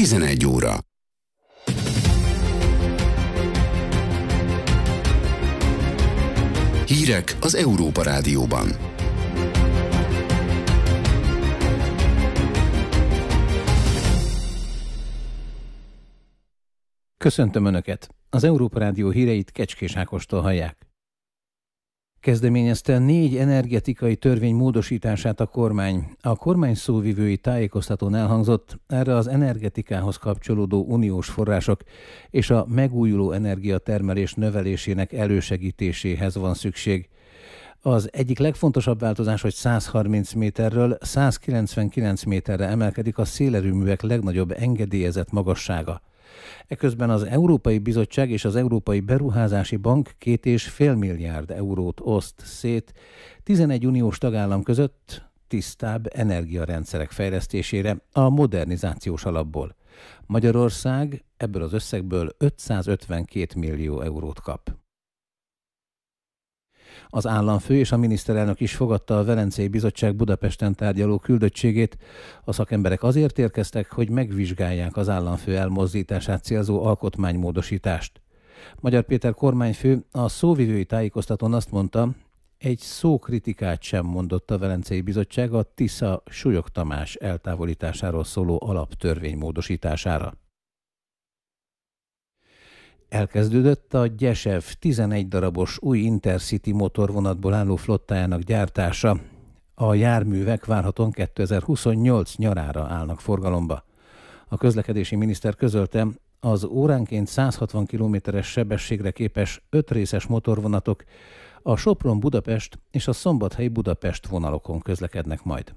11 óra. Hírek az Európa Rádióban. Köszöntöm Önöket! Az Európa Rádió híreit Kecskés Ákostól hallják. Kezdeményezte 4 energetikai törvény módosítását a kormány. A kormány szóvivői tájékoztatón elhangzott, erre az energetikához kapcsolódó uniós források és a megújuló energiatermelés növelésének elősegítéséhez van szükség. Az egyik legfontosabb változás, hogy 130 méterről 199 méterre emelkedik a szélerőművek legnagyobb engedélyezett magassága. Eközben az Európai Bizottság és az Európai Beruházási Bank 2,5 milliárd eurót oszt szét 11 uniós tagállam között tisztább energiarendszerek fejlesztésére a modernizációs alapból. Magyarország ebből az összegből 552 millió eurót kap. Az államfő és a miniszterelnök is fogadta a Velencei Bizottság Budapesten tárgyaló küldöttségét. A szakemberek azért érkeztek, hogy megvizsgálják az államfő elmozdítását célzó alkotmánymódosítást. Magyar Péter kormányfő a szóvivői tájékoztatón azt mondta, egy szó kritikát sem mondott a Velencei Bizottság a Tisza Súlyog Tamás eltávolításáról szóló alaptörvény módosítására. Elkezdődött a Gyesev 11 darabos új Intercity motorvonatból álló flottájának gyártása. A járművek várhatóan 2028 nyarára állnak forgalomba. A közlekedési miniszter közölte, az óránként 160 km-es sebességre képes 5 részes motorvonatok a Sopron-Budapest és a Szombathely-Budapest vonalokon közlekednek majd.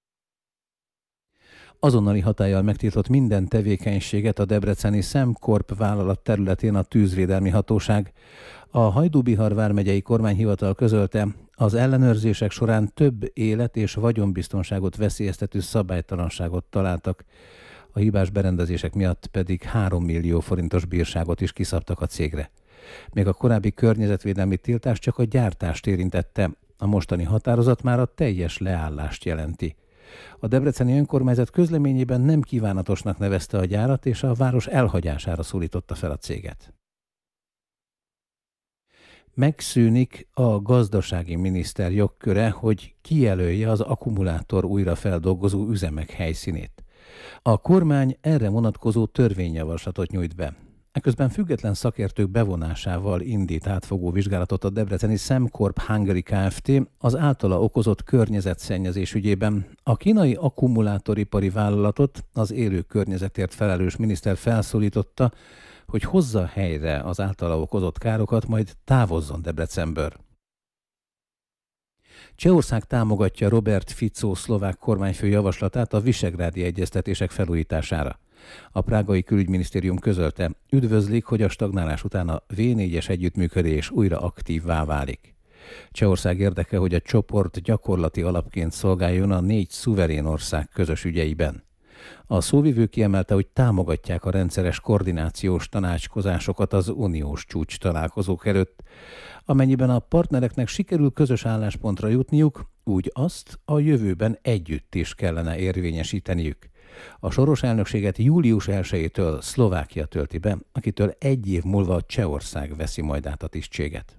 Azonnali hatállyal megtiltott minden tevékenységet a debreceni Szemkorp vállalat területén a tűzvédelmi hatóság. A Hajdú-Bihar vármegyei kormányhivatal közölte, az ellenőrzések során több élet- és vagyonbiztonságot veszélyeztető szabálytalanságot találtak. A hibás berendezések miatt pedig 3 millió forintos bírságot is kiszabtak a cégre. Még a korábbi környezetvédelmi tiltás csak a gyártást érintette, a mostani határozat már a teljes leállást jelenti. A debreceni önkormányzat közleményében nem kívánatosnak nevezte a gyárat, és a város elhagyására szólította fel a céget. Megszűnik a gazdasági miniszter jogköre, hogy kijelölje az akkumulátor újrafeldolgozó üzemek helyszínét. A kormány erre vonatkozó törvényjavaslatot nyújt be. Eközben független szakértők bevonásával indít átfogó vizsgálatot a debreceni Szemkorp Hungary Kft. Az általa okozott környezetszennyezés ügyében. A kínai akkumulátoripari vállalatot az élő környezetért felelős miniszter felszólította, hogy hozza helyre az általa okozott károkat, majd távozzon Debrecenből. Csehország támogatja Robert Fico szlovák kormányfő javaslatát a visegrádi egyeztetések felújítására. A prágai külügyminisztérium közölte, üdvözlik, hogy a stagnálás után a V4-es együttműködés újra aktívvá válik. Csehország érdeke, hogy a csoport gyakorlati alapként szolgáljon a 4 szuverén ország közös ügyeiben. A szóvivő kiemelte, hogy támogatják a rendszeres koordinációs tanácskozásokat az uniós csúcs találkozók előtt. Amennyiben a partnereknek sikerül közös álláspontra jutniuk, úgy azt a jövőben együtt is kellene érvényesíteniük. A soros elnökséget július 1-től Szlovákia tölti be, akitől 1 év múlva Csehország veszi majd át a tisztséget.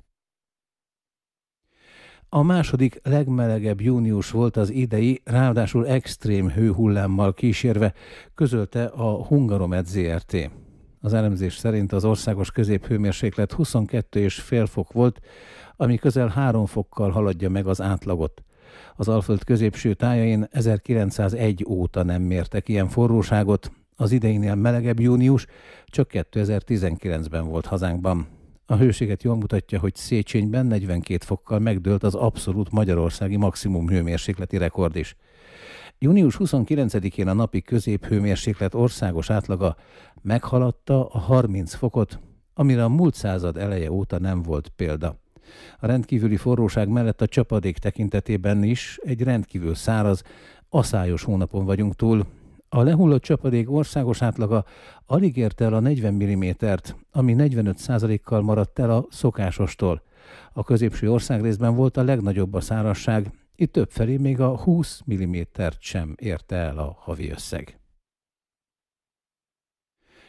A második legmelegebb június volt az idei, ráadásul extrém hőhullámmal kísérve, közölte a Hungaromet Zrt. Az elemzés szerint az országos középhőmérséklet 22,5 fok volt, ami közel 3 fokkal haladja meg az átlagot. Az Alföld középső tájain 1901 óta nem mértek ilyen forróságot, az ideinél melegebb június csak 2019-ben volt hazánkban. A hőséget jól mutatja, hogy Széchenyben 42 fokkal megdőlt az abszolút magyarországi maximum hőmérsékleti rekord is. Június 29-én a napi középhőmérséklet országos átlaga meghaladta a 30 fokot, amire a múlt század eleje óta nem volt példa. A rendkívüli forróság mellett a csapadék tekintetében is egy rendkívül száraz, aszályos hónapon vagyunk túl. A lehullott csapadék országos átlaga alig érte el a 40 mm-t, ami 45%-kal maradt el a szokásostól. A középső országrészben volt a legnagyobb a szárazság, itt többfelé még a 20 mm-t sem érte el a havi összeg.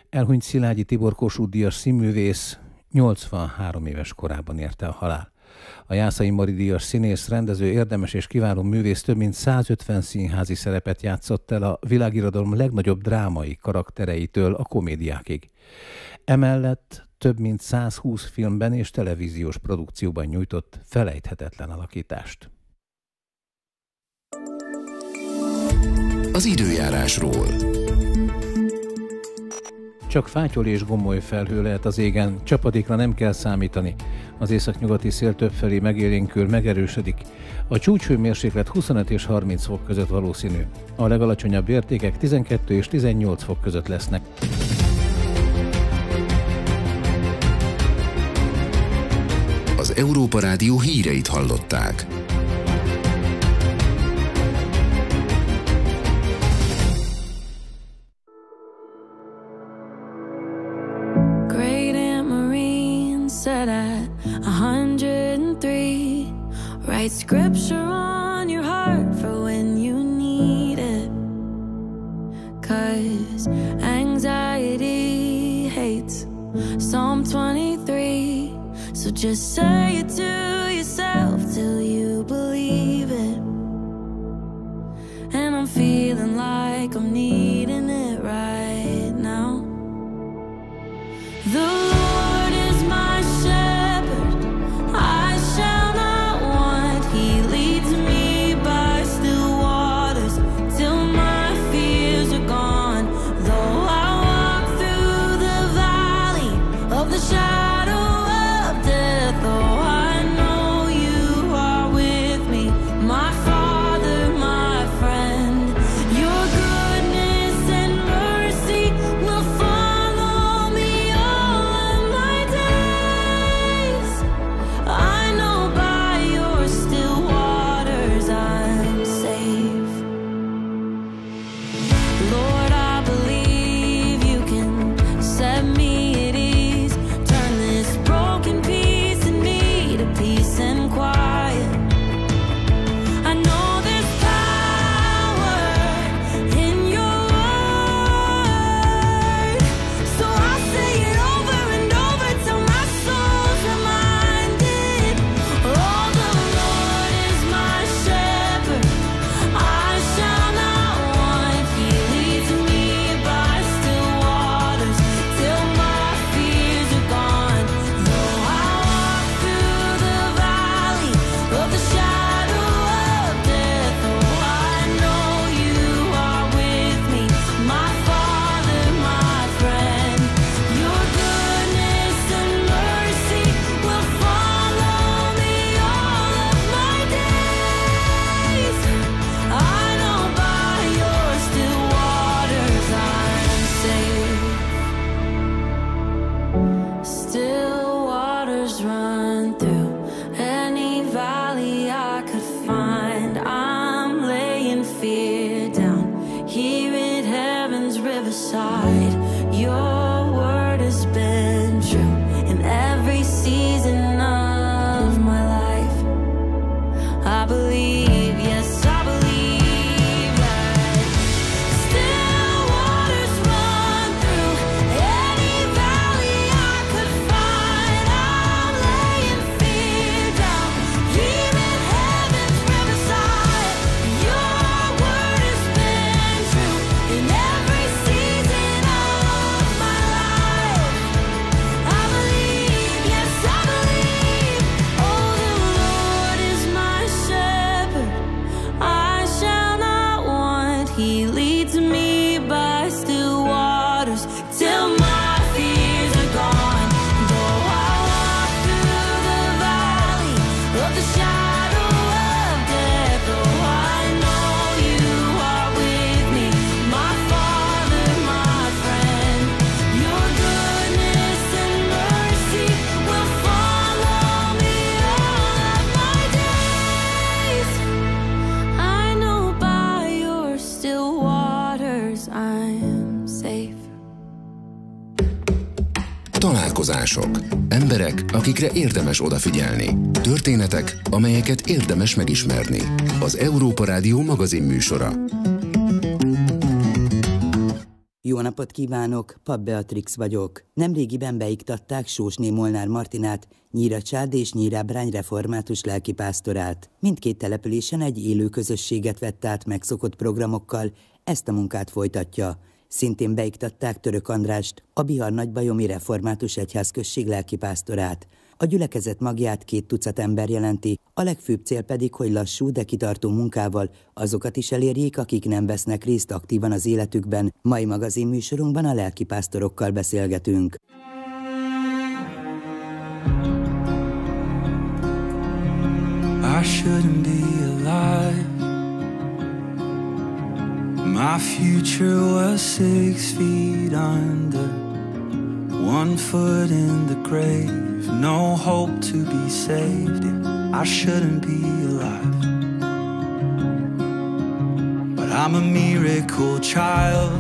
Elhunyt Szilágyi Tibor Kossuth-díjas színművész 83 éves korában érte a halál. A Jászai Mari díjas színész, rendező, érdemes és kiváló művész több mint 150 színházi szerepet játszott el a világirodalom legnagyobb drámai karaktereitől a komédiákig. Emellett több mint 120 filmben és televíziós produkcióban nyújtott felejthetetlen alakítást. Az időjárásról. Csak fátyol és gomoly felhő lehet az égen, csapadékra nem kell számítani. Az északnyugati szél többfelé megélénkül, megerősödik. A csúcshőmérséklet 25 és 30 fok között valószínű. A legalacsonyabb értékek 12 és 18 fok között lesznek. Az Európa Rádió híreit hallották. Set at 103. Write scripture on your heart for when you need it. 'Cause anxiety hates Psalm 23. So just say it to yourself till you believe it. And I'm feeling like I'm needing it right now. The Lord is my shepherd, I shall not want. He leads me by still waters till my fears are gone. Though I walk through the valley of the shadow of death, oh, I know you are with me, my Father, my friend. Your goodness and mercy will follow me all of my days. I know by your still waters I'm safe. Lord, I believe you can set me at ease. Turn this broken piece in me to peace and quiet. I know there's power in your word, so I'll say it over and over till my soul's reminded. Oh, the Lord is my shepherd, I shall not want. He leads me by still waters till my fears are gone. Though I walk through the valley of the shadow of death, oh, I know you are with me, my Father, my friend. Your goodness and mercy will follow me all of my days. I know by your still waters I'm safe. Still waters run through any valley I could find. I'm laying fear down here at heaven's riverside. Your word has been true in every season of my life. I believe, yes, I believe that still waters run through any valley I could find. I'm laying fear down here at heaven's riverside. Your word has been true in every season of my life. I believe, yes, I believe. Oh, the Lord is my shepherd, I shall not want. He leads me by still waters till my fears are gone. Though I walk through the valley of the shadow of death, oh, I know you are with me, my Father, my friend. Your goodness and mercy will follow me all of my days. I know by your still waters I'm safe. Találkozások. Emberek, akikre érdemes odafigyelni. Történetek, amelyeket érdemes megismerni. Az Európa Rádió magazin műsora. Jó Jó napot kívánok, Papp Beatrix vagyok. Nemrégiben beiktatták Sósné Molnár Martinát, Nyíracsád és Nyírábrány református lelkipásztorát. Mindkét településen egy élő közösséget vett át megszokott programokkal, ezt a munkát folytatja. Szintén beiktatták Török Andrást, a Bihar Nagybajomi Református Egyházközség lelkipásztorát. A gyülekezet magját 2 tucat ember jelenti, a legfőbb cél pedig, hogy lassú, de kitartó munkával azokat is elérjék, akik nem vesznek részt aktívan az életükben. Mai magazinműsorunkban a lelkipásztorokkal beszélgetünk. I shouldn't be alive. My future was 6 feet under, 1 foot in the grave, no hope to be saved. I shouldn't be alive, but I'm a miracle child,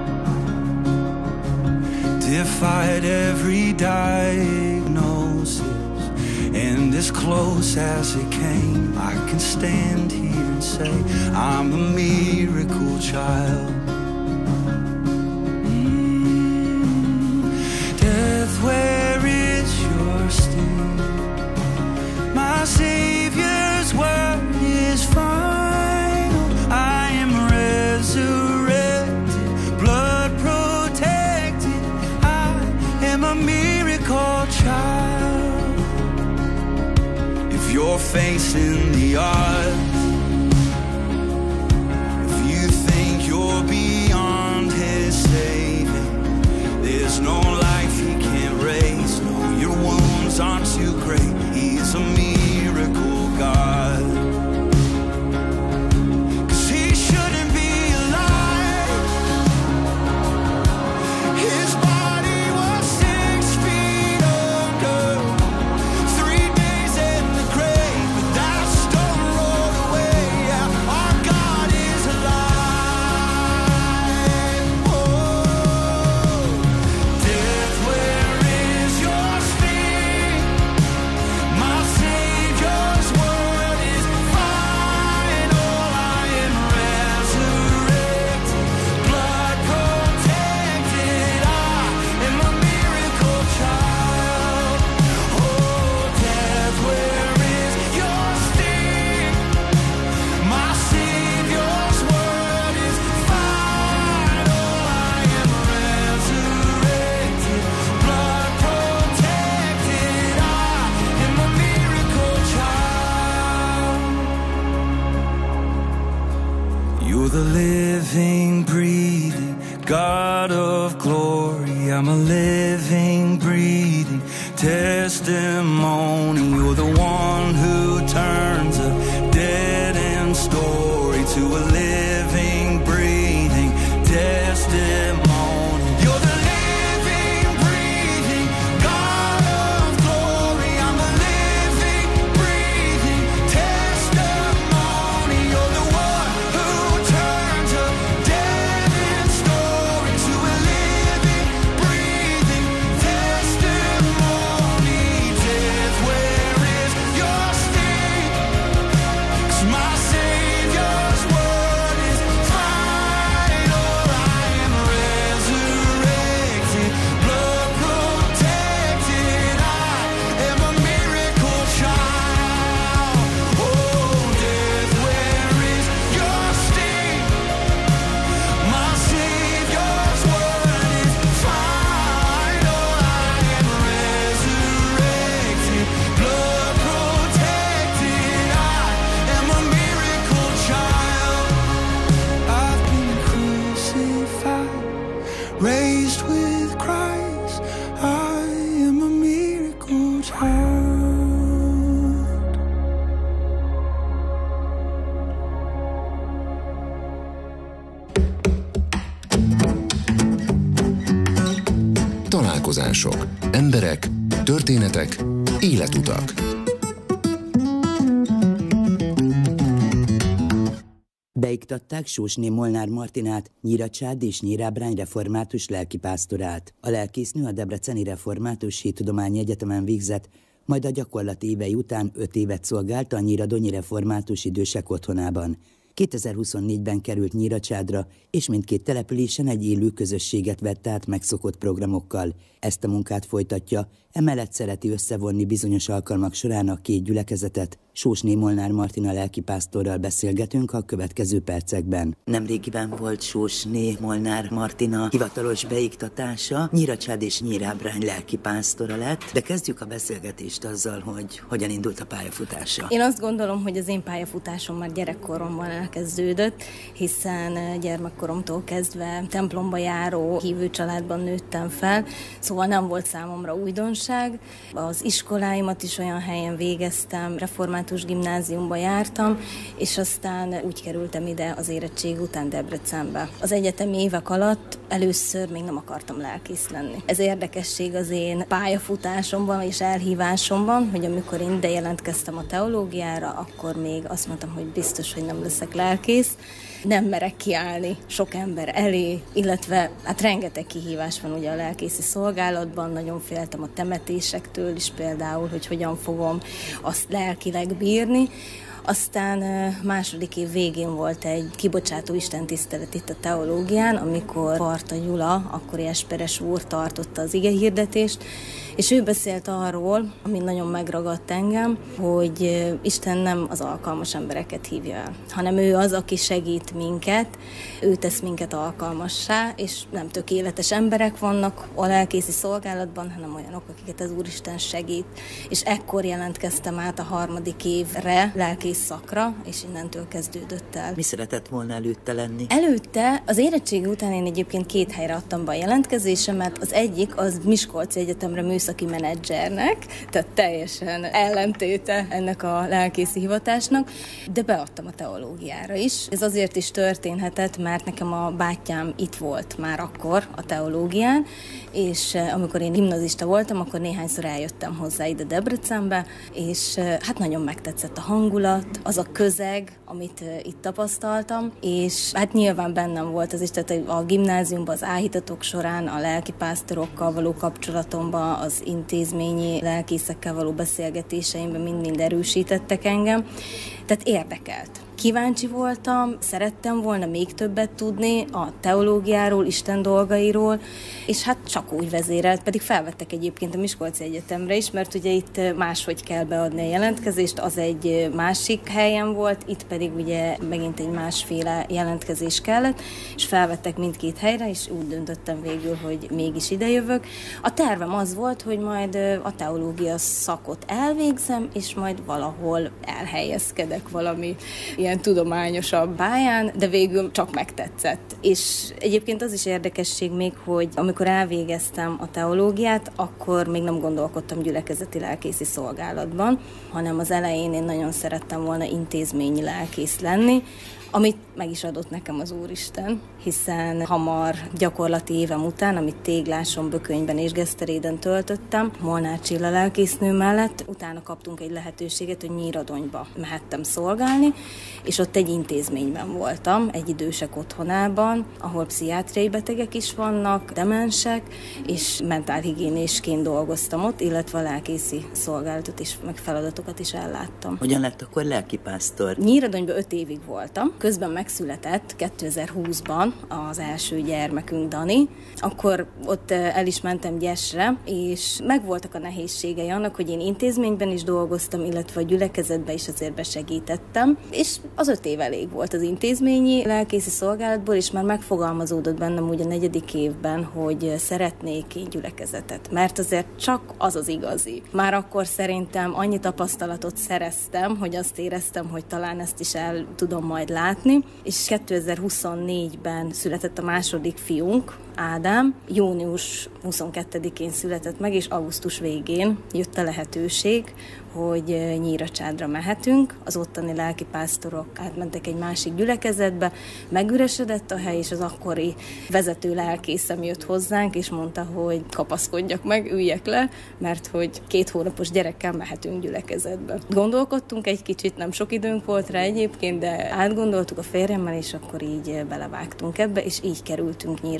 defied every diagnosis, and as close as it came, I can stand here and say I'm a miracle child. Death, where is your sting? My Savior's word is final. I am resurrected, blood protected. I am a miracle child. If you're facing the odds, if you think you're beyond His saving, there's no life He can't raise. No, your wounds aren't too great. He's a miracle God. 'Cause He shouldn't be alive. His body was 6 feet under, 3 days in the grave, but that stone rolled away. Yeah, our God is alive. Oh, death, where is your sting? My Savior's word is final. I am resurrected, blood protected. I am a miracle child. Oh, death, where is your sting? My Savior's word is final. I am resurrected, blood protected. I am a miracle child. You're the living, breathing God of glory. I'm a living, breathing testimony. You're the one who turns a dead end story to a living, breathing testimony. You're the living, breathing God of glory. I'm a living, breathing testimony. You're the one who turns a dead end story to a living, breathing testimony. Death, where is your sting? 'Cause my Savior's word is final. I am resurrected, blood protected. I am a miracle child. Oh, death, where is your sting? My Savior's word is final. I am resurrected, blood protected. I am a miracle child. I've been crucified, raised with Christ. I am a miracle child. Találkozások. Emberek, történetek, életutak. Beiktatták Sósné Molnár Martinát, Nyíracsád és Nyírábrány református lelkipásztorát. A lelkésznő a Debreceni Református Hittudományi Egyetemen végzett, majd a gyakorlati évei után 5 évet szolgált a nyíradonyi református idősek otthonában. 2024-ben került Nyíracsádra, és mindkét településen egy élő közösséget vett át megszokott programokkal. Ezt a munkát folytatja, emellett szereti összevonni bizonyos alkalmak során a két gyülekezetet. Sósné Molnár Martina lelkipásztorral beszélgetünk a következő percekben. Nemrégiben volt Sósné Molnár Martina hivatalos beiktatása, Nyíracsád és Nyírábrány lelkipásztora lett, de kezdjük a beszélgetést azzal, hogy hogyan indult a pályafutása. Én azt gondolom, hogy az én pályafutásom már gyerekkoromban elkezdődött, hiszen gyermekkoromtól kezdve templomba járó hívő családban nőttem fel, szóval nem volt számomra újdonság. Az iskoláimat is olyan helyen végeztem, református gimnáziumba jártam, és aztán úgy kerültem ide az érettség után Debrecenbe. Az egyetemi évek alatt először még nem akartam lelkész lenni. Ez érdekesség az én pályafutásomban és elhívásomban, hogy amikor én ide jelentkeztem a teológiára, akkor még azt mondtam, hogy biztos, hogy nem leszek lelkész. Nem merek kiállni sok ember elé, illetve hát rengeteg kihívás van ugye a lelkészi szolgálatban, nagyon féltem a temetésektől is például, hogy hogyan fogom azt lelkileg bírni. Aztán második év végén volt egy kibocsátó istentisztelet itt a teológián, amikor Parta Gyula, akkori esperes úr tartotta az igehirdetést, és ő beszélt arról, ami nagyon megragadt engem, hogy Isten nem az alkalmas embereket hívja el, hanem ő az, aki segít minket, ő tesz minket alkalmassá, és nem tökéletes emberek vannak a lelkészi szolgálatban, hanem olyanok, akiket az Úristen segít. És ekkor jelentkeztem át a harmadik évre, lelkész szakra, és innentől kezdődött el. Mi szeretett volna előtte lenni? Előtte, az érettségi után én egyébként 2 helyre adtam be a jelentkezésemet. Az egyik az Miskolci Egyetemre műszaki menedzsernek, tehát teljesen ellentéte ennek a lelkészi hivatásnak, de beadtam a teológiára is. Ez azért is történhetett, mert nekem a bátyám itt volt már akkor a teológián, és amikor én gimnazista voltam, akkor néhányszor eljöttem hozzá ide Debrecenbe, és hát nagyon megtetszett a hangulat, az a közeg, amit itt tapasztaltam, és hát nyilván bennem volt az is, tehát a gimnáziumban, az áhítatok során, a lelkipásztorokkal való kapcsolatomban, az intézményi lelkészekkel való beszélgetéseimben mind erősítettek engem, tehát érdekelt. Kíváncsi voltam, szerettem volna még többet tudni a teológiáról, Isten dolgairól, és hát csak úgy vezérelt, pedig felvettek egyébként a Miskolci Egyetemre is, mert ugye itt máshogy kell beadni a jelentkezést, az egy másik helyen volt, itt pedig ugye megint egy másféle jelentkezés kellett, és felvettek mindkét helyre, és úgy döntöttem végül, hogy mégis idejövök. A tervem az volt, hogy majd a teológia szakot elvégzem, és majd valahol elhelyezkedek valami ilyen tudományosabb pályán, de végül csak megtetszett. És egyébként az is érdekesség még, hogy amikor elvégeztem a teológiát, akkor még nem gondolkodtam gyülekezeti lelkészi szolgálatban, hanem az elején én nagyon szerettem volna intézményi lelkész lenni, amit meg is adott nekem az Úristen, hiszen hamar gyakorlati évem után, amit Tégláson, Bökönyben és Geszteréden töltöttem, Molnár Csilla lelkésznő mellett, utána kaptunk egy lehetőséget, hogy Nyíradonyba mehettem szolgálni, és ott egy intézményben voltam, egy idősek otthonában, ahol pszichiátriai betegek is vannak, demensek, és mentálhigiénésként dolgoztam ott, illetve a lelkészi szolgálatot is, meg feladatokat is elláttam. Hogyan lett akkor lelkipásztor? Nyíradonyban 5 évig voltam, közben megszületett 2020-ban az első gyermekünk, Dani. Akkor ott el is mentem Gyesre, és megvoltak a nehézségei annak, hogy én intézményben is dolgoztam, illetve a gyülekezetben is azért besegítettem, és az 5 év elég volt az intézményi lelkészi szolgálatból, és már megfogalmazódott bennem úgy a 4. évben, hogy szeretnék én gyülekezetet, mert azért csak az az igazi. Már akkor szerintem annyi tapasztalatot szereztem, hogy azt éreztem, hogy talán ezt is el tudom majd látni, és 2024-ben született a második fiunk, Ádám, június 22-én született meg, és augusztus végén jött a lehetőség, hogy Nyíracsádra mehetünk. Az ottani lelkipásztorok átmentek egy másik gyülekezetbe, megüresedett a hely, és az akkori vezető lelkészem jött hozzánk, és mondta, hogy kapaszkodjak meg, üljek le, mert hogy 2 hónapos gyerekkel mehetünk gyülekezetbe. Gondolkodtunk egy kicsit, nem sok időnk volt rá egyébként, de átgondoltuk a férjemmel, és akkor így belevágtunk ebbe, és így kerültünk Nyíracsádra,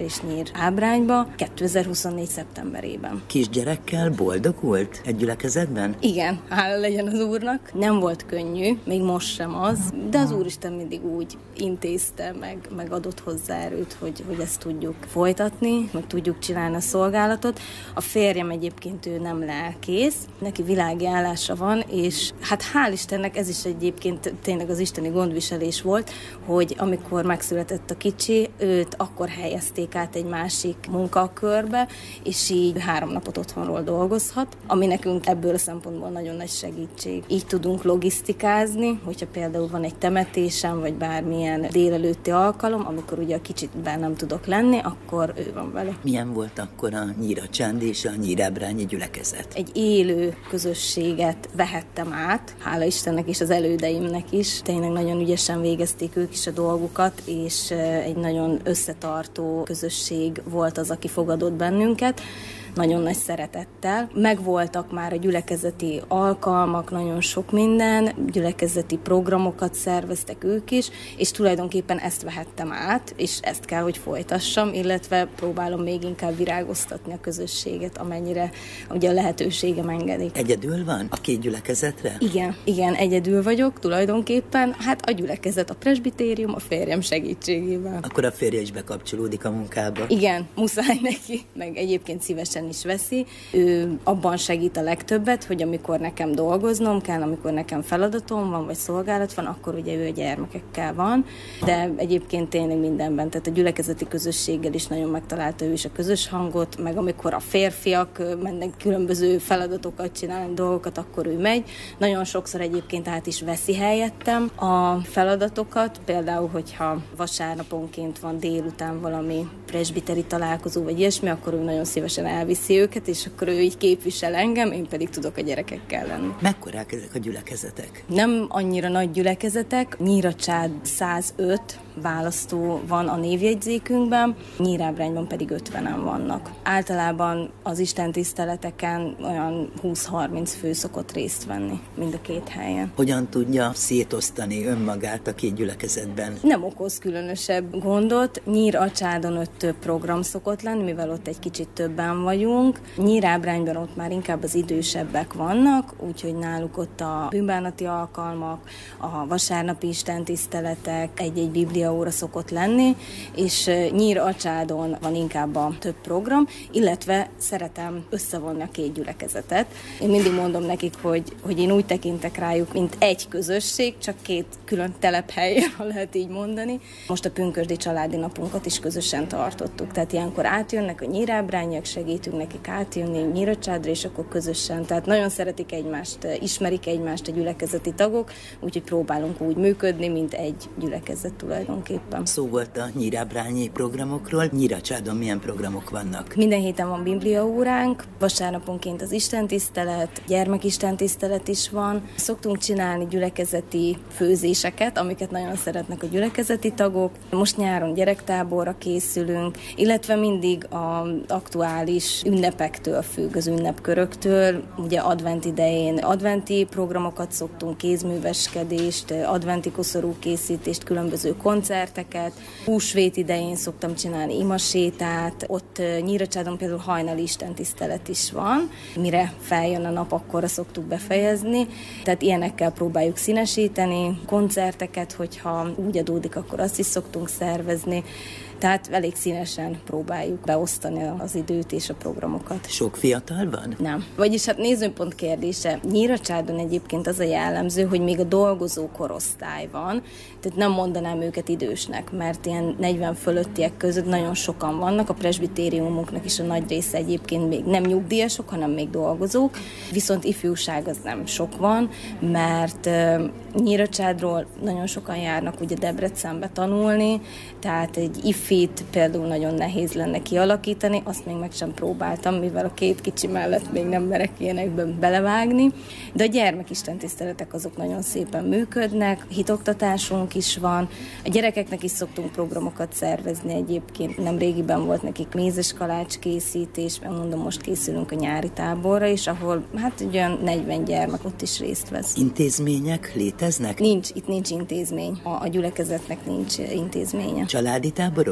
és Nyír Ábrányba 2024. szeptemberében. Kisgyerekkel boldogult egy gyülekezetben? Igen, hála legyen az Úrnak. Nem volt könnyű, még most sem az, de az Úristen mindig úgy intézte, meg adott hozzá erőt, hogy ezt tudjuk folytatni, meg tudjuk csinálni a szolgálatot. A férjem egyébként ő nem lelkész, neki világi állása van, és hát hál' Istennek ez is egyébként tényleg az isteni gondviselés volt, hogy amikor megszületett a kicsi, őt akkor helyezték át egy másik munkakörbe, és így 3 napot otthonról dolgozhat, ami nekünk ebből a szempontból nagyon nagy segítség. Így tudunk logisztikázni, hogyha például van egy temetésem, vagy bármilyen délelőtti alkalom, amikor ugye a kicsiben nem tudok lenni, akkor ő van vele. Milyen volt akkor a Nyíracsánd és a Nyírábrányi gyülekezet? Egy élő közösséget vehettem át, hála Istennek és az elődeimnek is. Tényleg nagyon ügyesen végezték ők is a dolgukat, és egy nagyon összetartó közösség volt az, aki fogadott bennünket. Nagyon nagy szeretettel. Megvoltak már a gyülekezeti alkalmak, nagyon sok minden, gyülekezeti programokat szerveztek ők is, és tulajdonképpen ezt vehettem át, és ezt kell, hogy folytassam, illetve próbálom még inkább virágoztatni a közösséget, amennyire ugye a lehetőségem engedik. Egyedül van a 2 gyülekezetre? Igen, egyedül vagyok tulajdonképpen. Hát a gyülekezet, a presbitérium, a férjem segítségével. Akkor a férje is bekapcsolódik a munkába? Igen, muszáj neki, meg egyébként szívesen is veszi. Ő abban segít a legtöbbet, hogy amikor nekem dolgoznom kell, amikor nekem feladatom van, vagy szolgálat van, akkor ugye ő a gyermekekkel van, de egyébként tényleg mindenben, tehát a gyülekezeti közösséggel is nagyon megtalálta ő is a közös hangot, meg amikor a férfiak mennek különböző feladatokat csinálni, dolgokat, akkor ő megy. Nagyon sokszor egyébként át is veszi helyettem a feladatokat, például, hogyha vasárnaponként van délután valami presbiteri találkozó, vagy ilyesmi, akkor ő nagyon szívesen elviszi őket, és akkor ő így képvisel engem, én pedig tudok a gyerekekkel lenni. Mekkorák ezek a gyülekezetek? Nem annyira nagy gyülekezetek, Nyíracsád 105 választó van a névjegyzékünkben, Nyírábrányban pedig 50-en vannak. Általában az istentiszteleteken olyan 20-30 fő szokott részt venni mind a 2 helyen. Hogyan tudja szétosztani önmagát a 2 gyülekezetben? Nem okoz különösebb gondot. Nyíracsádon 5 több program szokott lenni, mivel ott egy kicsit többen vagyunk. Nyírábrányban ott már inkább az idősebbek vannak, úgyhogy náluk ott a bűnbánati alkalmak, a vasárnapi istentiszteletek, egy-egy bibliaóra szokott lenni, és Nyíracsádon van inkább a több program, illetve szeretem összevonni a 2 gyülekezetet. Én mindig mondom nekik, hogy én úgy tekintek rájuk, mint egy közösség, csak 2 külön telephely, ha lehet így mondani. Most a pünkösdi családi napunkat is közösen tartottuk, tehát ilyenkor átjönnek a nyírábrányiak, segítünk nekik átjönni Nyíracsádra, és akkor közösen, tehát nagyon szeretik egymást, ismerik egymást a gyülekezeti tagok, úgyhogy próbálunk úgy működni, mint egy gyülekezet tulajdonképpen. Szó volt a nyírábrányi programokról. Nyíracsádon milyen programok vannak? Minden héten van bibliaóránk, vasárnaponként az istentisztelet, gyermekistentisztelet is van. Szoktunk csinálni gyülekezeti főzéseket, amiket nagyon szeretnek a gyülekezeti tagok. Most nyáron gyerektáborra készülünk, illetve mindig az aktuális ünnepektől függ, az ünnepköröktől. Ugye advent idején adventi programokat szoktunk, kézműveskedést, adventi koszorúkészítést, különböző koncerteket. Húsvét idején szoktam csinálni imasétát, ott Nyíracsádon például hajnali istentisztelet is van. Mire feljön a nap, akkorra szoktuk befejezni. Tehát ilyenekkel próbáljuk színesíteni, koncerteket, hogyha úgy adódik, akkor azt is szoktunk szervezni. Tehát elég színesen próbáljuk beosztani az időt és a programokat. Sok fiatal van? Nem. Vagyis hát nézőpont kérdése. Nyíracsádon egyébként az a jellemző, hogy még a dolgozó korosztály van, tehát nem mondanám őket idősnek, mert ilyen 40 fölöttiek között nagyon sokan vannak, a presbitériumunknak is a nagy része egyébként még nem nyugdíjasok, hanem még dolgozók, viszont ifjúság az nem sok van, mert Nyíracsádról nagyon sokan járnak ugye Debrecenbe tanulni, tehát egy ifit például nagyon nehéz lenne kialakítani, azt még meg sem próbáltam, mivel a 2 kicsi mellett még nem merek ilyenekben belevágni, de a gyermekistentiszteletek azok nagyon szépen működnek, hitoktatásunk is van, a gyerekeknek is szoktunk programokat szervezni egyébként, nemrégiben volt nekik mézes kalács készítés, mondom, most készülünk a nyári táborra is, ahol hát olyan 40 gyermek ott is részt vesz. Intézmények léteznek? Itt nincs intézmény, a gyülekezetnek nincs intézménye. Családi táborok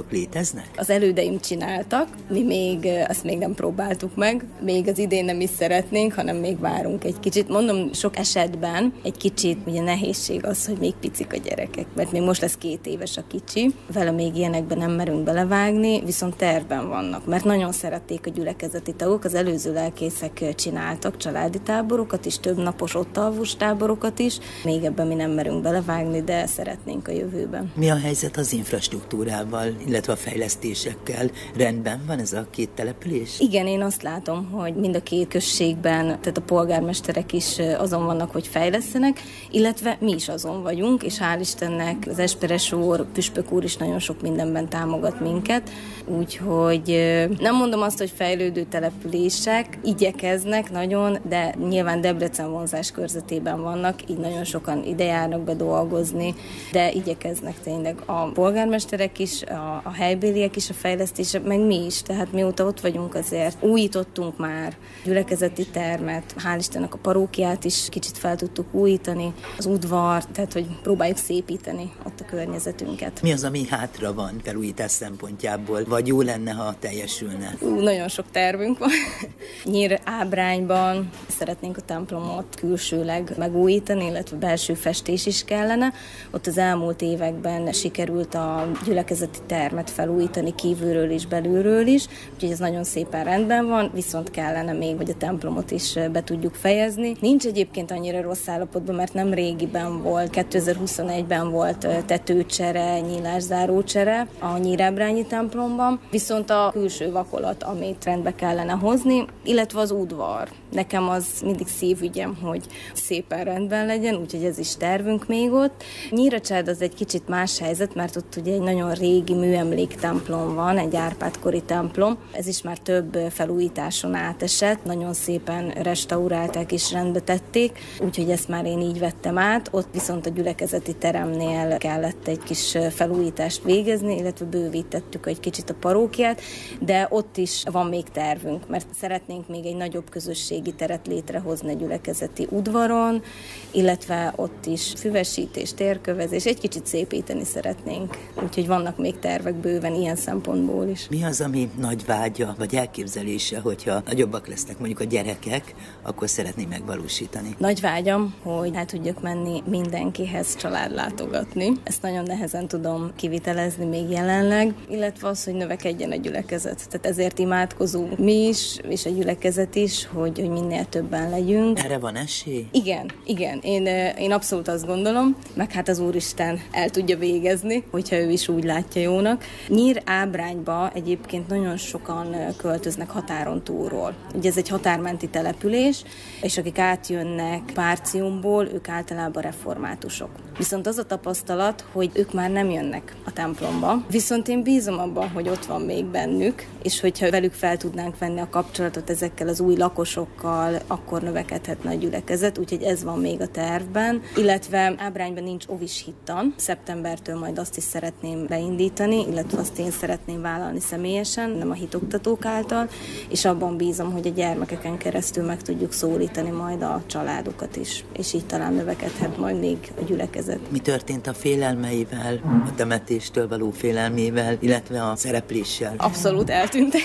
azok léteznek? Az elődeim csináltak, mi még azt még nem próbáltuk meg, még az idén nem is szeretnénk, hanem még várunk egy kicsit. Mondom, sok esetben egy kicsit ugye nehézség az, hogy még picik a gyerekek, mert még most lesz 2 éves a kicsi, vele még ilyenekben nem merünk belevágni, viszont tervben vannak, mert nagyon szerették a gyülekezeti tagok, az előző lelkészek csináltak családi táborokat is, több napos ott alvós táborokat is, még ebben mi nem merünk belevágni, de szeretnénk a jövőben. Mi a helyzet az infrastruktúrával, illetve a fejlesztésekkel? Rendben van ez a 2 település? Igen, én azt látom, hogy mind a 2 községben, tehát a polgármesterek is azon vannak, hogy fejlesztenek, illetve mi is azon vagyunk, és hál' Istennek az Esperes úr, püspök úr is nagyon sok mindenben támogat minket, úgyhogy nem mondom azt, hogy fejlődő települések, igyekeznek nagyon, de nyilván Debrecen vonzás körzetében vannak, így nagyon sokan ide járnak be dolgozni, de igyekeznek tényleg a polgármesterek is, a helybéliek is a fejlesztések, meg mi is, tehát mióta ott vagyunk azért újítottunk már gyülekezeti termet, hál' Istennek a parókiát is kicsit fel tudtuk újítani, az udvar, tehát hogy próbáljuk szépíteni ott a környezetünket. Mi az, ami hátra van felújítás szempontjából, vagy jó lenne, ha teljesülne? Nagyon sok tervünk van. Nyír Ábrányban szeretnénk a templomot külsőleg megújítani, illetve belső festés is kellene. Ott az elmúlt években sikerült a gyülekezeti termet felújítani kívülről is, belülről is, úgyhogy ez nagyon szépen rendben van, viszont kellene még, hogy a templomot is be tudjuk fejezni. Nincs egyébként annyira rossz állapotban, mert nem régiben volt, 2021-ben volt tetőcsere, nyílászárócsere a Nyírábrányi templomban, viszont a külső vakolat, amit rendbe kellene hozni, illetve az udvar. Nekem az mindig szívügyem, hogy szépen rendben legyen, úgyhogy ez is tervünk még ott. Nyíracsád az egy kicsit más helyzet, mert ott ugye egy nagyon régi műemléktemplom van, egy Árpád-kori templom. Ez is már több felújításon átesett, nagyon szépen restaurálták és rendbe tették, úgyhogy ezt már én így vettem át. Ott viszont a gyülekezeti teremnél kellett egy kis felújítást végezni, illetve bővítettük egy kicsit a parókiát, de ott is van még tervünk, mert szeretnénk még egy nagyobb közösségi teret létrehozni a gyülekezeti udvaron, illetve ott is füvesítés, térkövezés, egy kicsit szépíteni szeretnénk. Úgyhogy vannak még tervek bőven ilyen szempontból is. Mi az, ami nagy vágya, vagy elképzelése, hogyha nagyobbak lesznek mondjuk a gyerekek, akkor szeretné megvalósítani? Nagy vágyam, hogy el tudjak menni mindenkihez családlátogatni. Ezt nagyon nehezen tudom kivitelezni még jelenleg, illetve az, hogy növekedjen a gyülekezet. Tehát ezért imádkozunk mi is, és a gyülekezet is, hogy minél többen legyünk. Erre van esély? Igen. Én abszolút azt gondolom, meg hát az Úristen el tudja végezni, hogyha ő is úgy látja jónak. Nyír Ábrányba egyébként nagyon sokan költöznek határon túlról. Ugye ez egy határmenti település, és akik átjönnek Párciumból, ők általában reformátusok. Viszont az a tapasztalat, hogy ők már nem jönnek a templomba. Viszont én bízom abban, hogy ott van még bennük, és hogyha velük fel tudnánk venni a kapcsolatot ezekkel az új lakosokkal, akkor növekedhetne a gyülekezet, úgyhogy ez van még a tervben. Illetve Ábrányban nincs ovis hittan, szeptembertől majd azt is szeretném beindítani, illetve azt én szeretném vállalni személyesen, nem a hitoktatók által, és abban bízom, hogy a gyermekeken keresztül meg tudjuk szólítani majd a családokat is, és így talán növekedhet majd még a gyülekezet. Mi történt a félelmeivel, a temetéstől való félelmével, illetve a szerepléssel? Abszolút eltűntek.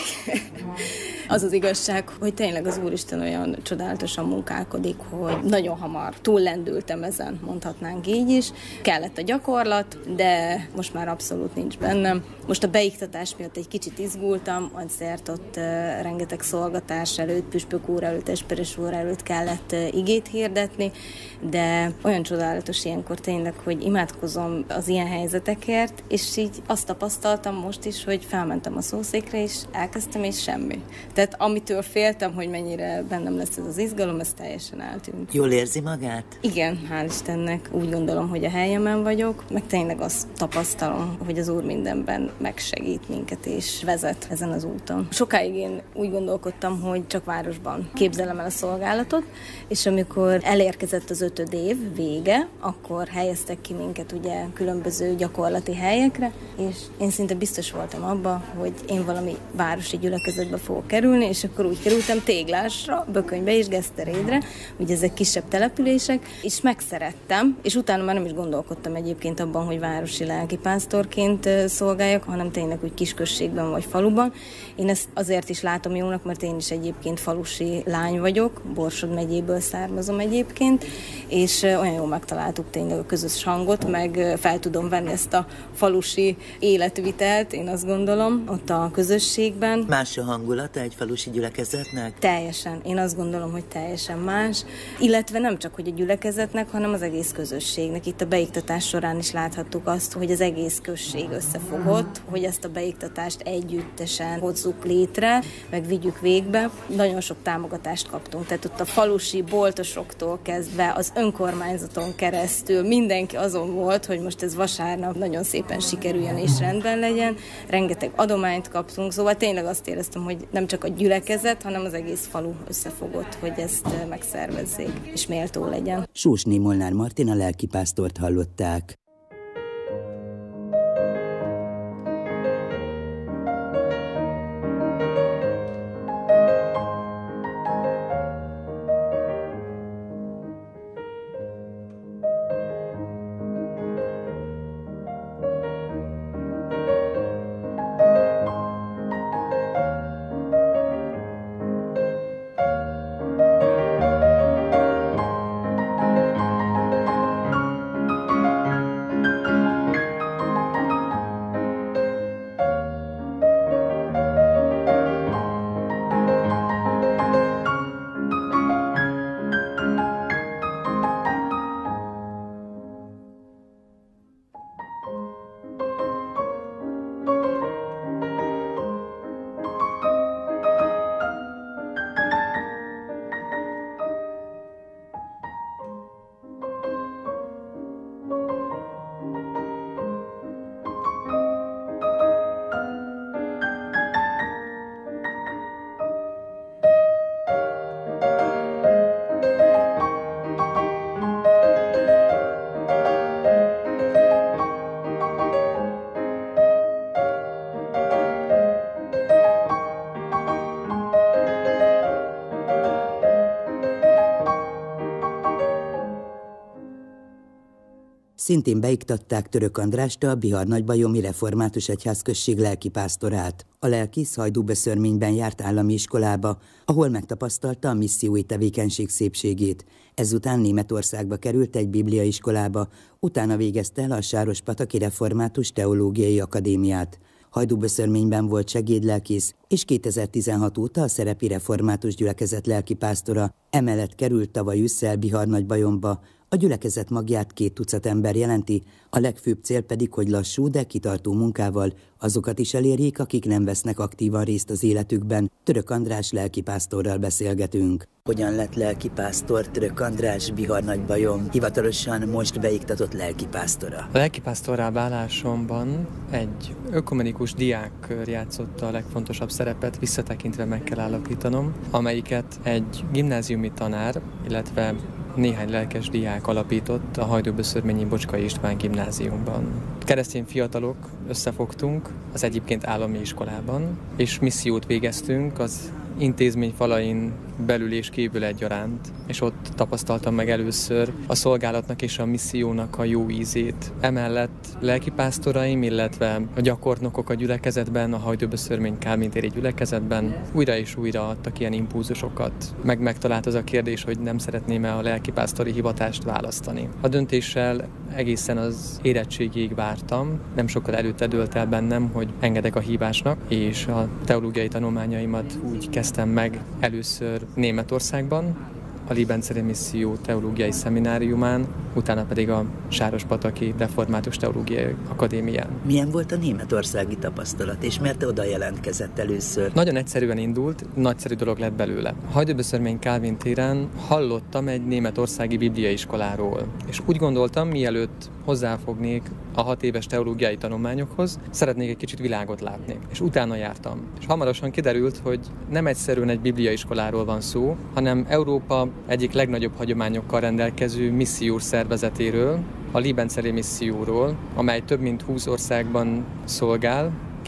Az az igazság, hogy tényleg az Úristen olyan csodálatosan munkálkodik, hogy nagyon hamar túllendültem ezen, mondhatnánk így is. Kellett a gyakorlat, de most már abszolút nincs bennem. Most a beiktatás miatt egy kicsit izgultam, azért ott rengeteg szolgatás előtt, püspök úr előtt, Esperes úr előtt kellett igét hirdetni, de olyan csodálatos ilyenkor tényleg, hogy imádkozom az ilyen helyzetekért, és így azt tapasztaltam most is, hogy felmentem a szószékre, és elkezdtem, és semmi. Tehát amitől féltem, hogy mennyire bennem lesz ez az izgalom, ez teljesen eltűnt. Jól érzi magát? Igen, hál' Istennek. Úgy gondolom, hogy a helyemen vagyok, meg tényleg azt tapasztalom, hogy az Úr mindenben megsegít minket és vezet ezen az úton. Sokáig én úgy gondolkodtam, hogy csak városban képzelem el a szolgálatot, és amikor elérkezett az 5. év vége, akkor helyeztek ki minket ugye különböző gyakorlati helyekre, és én szinte biztos voltam abban, hogy én valami városi gyülekezetbe fogok kerülni, kerülni, és akkor úgy kerültem Téglásra, Bökönybe és Geszterédre, ugye ezek kisebb települések, és megszerettem, és utána már nem is gondolkodtam egyébként abban, hogy városi lelkipásztorként szolgáljak, hanem tényleg úgy kisközségben vagy faluban. Én ezt azért is látom jónak, mert én is egyébként falusi lány vagyok, Borsod megyéből származom egyébként, és olyan jól megtaláltuk tényleg a közös hangot, meg fel tudom venni ezt a falusi életvitelt, én azt gondolom, ott a közösségben. Más a hangulata egy falusi gyülekezetnek? Teljesen. Én azt gondolom, hogy teljesen más. Illetve nem csak, hogy a gyülekezetnek, hanem az egész közösségnek. Itt a beiktatás során is láthattuk azt, hogy az egész község összefogott, hogy ezt a beiktatást együttesen hozzuk létre, meg vigyük végbe. Nagyon sok támogatást kaptunk. Tehát ott a falusi boltosoktól kezdve, az önkormányzaton keresztül mindenki azon volt, hogy most ez vasárnap nagyon szépen sikerüljön és rendben legyen. Rengeteg adományt kaptunk, szóval tényleg azt éreztem, hogy nem csak a gyülekezet, hanem az egész falu összefogott, hogy ezt megszervezzék, és méltó legyen. Sósné Molnár Martina lelkipásztort hallották. Szintén beiktatták Török Andrást, a Bihar-Nagybajomi Református Egyházközség lelkipásztorát. A lelkész Hajdúböszörményben járt állami iskolába, ahol megtapasztalta a missziói tevékenység szépségét. Ezután Németországba került egy bibliaiskolába, utána végezte el a Sárospataki Református Teológiai Akadémiát. Hajdúböszörményben volt segédlelkész, és 2016 óta a Szerepi Református Gyülekezet lelkipásztora. Emellett került tavaly ősszel Bihar-Nagybajomba. A gyülekezet magját 200 ember jelenti, a legfőbb cél pedig, hogy lassú, de kitartó munkával azokat is elérjék, akik nem vesznek aktívan részt az életükben. Török András lelkipásztorral beszélgetünk. Hogyan lett lelkipásztor Török András Bihar-Nagybajom, hivatalosan most beiktatott lelkipásztora? A lelkipásztorrá válásomban egy ökumenikus diákkör játszotta a legfontosabb szerepet, visszatekintve meg kell állapítanom, amelyiket egy gimnáziumi tanár, illetve néhány lelkes diák alapított a Hajdúböszörményi Bocskai István gimnáziumban. Keresztény fiatalok összefogtunk az egyébként állami iskolában, és missziót végeztünk az intézmény falain belül és kívül egyaránt, és ott tapasztaltam meg először a szolgálatnak és a missziónak a jó ízét. Emellett lelkipásztoraim, illetve a gyakornokok a gyülekezetben, a Hajdúböszörmény kálvintéri gyülekezetben újra és újra adtak ilyen impulzusokat. Megtalált az a kérdés, hogy nem szeretném-e a lelkipásztori hivatást választani. A döntéssel egészen az érettségig vártam, nem sokkal előtte dőlt el bennem, hogy engedek a hívásnak, és a teológiai tanulmányaimat úgy kezdtem meg először Németországban, a Liebenzer Misszió Teológiai Szemináriumán, utána pedig a Sárospataki Református Teológiai Akadémián. Milyen volt a németországi tapasztalat, és miért oda jelentkezett először? Nagyon egyszerűen indult, nagyszerű dolog lett belőle. Hajdúböszörmény Kálvin téren hallottam egy németországi bibliaiskoláról, és úgy gondoltam, mielőtt hozzáfognék a 6 éves teológiai tanulmányokhoz, szeretnék egy kicsit világot látni, és utána jártam. És hamarosan kiderült, hogy nem egyszerűen egy bibliaiskoláról van szó, hanem Európa egyik legnagyobb hagyományokkal rendelkező missziós szervezetéről, a Liebenzer Misszióról, amely több mint 20 országban szolgál,